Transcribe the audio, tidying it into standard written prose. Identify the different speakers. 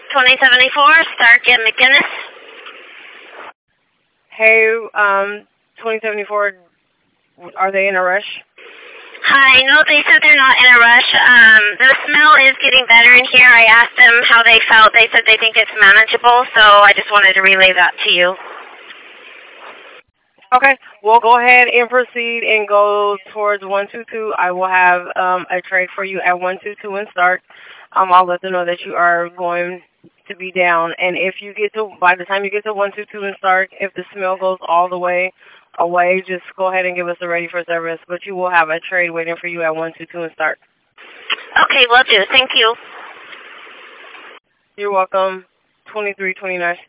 Speaker 1: 2074, Stark and McGinnis.
Speaker 2: Hey, 2074, are they in a rush?
Speaker 1: Hi, no, they said they're not in a rush. The smell is getting better in here. I asked them how they felt. They said they think it's manageable, so I just wanted to relay that to you.
Speaker 2: Okay, well, go ahead and proceed and go towards 122. I will have a trade for you at 122 and start. I'll let them know that you are going to be down. And if you get to, by the time you get to 122 and start, if the smell goes all the way away, just go ahead and give us a ready for service. But you will have a trade waiting for you at 122 and start.
Speaker 1: Okay, will do. Thank you.
Speaker 2: You're welcome. 2329.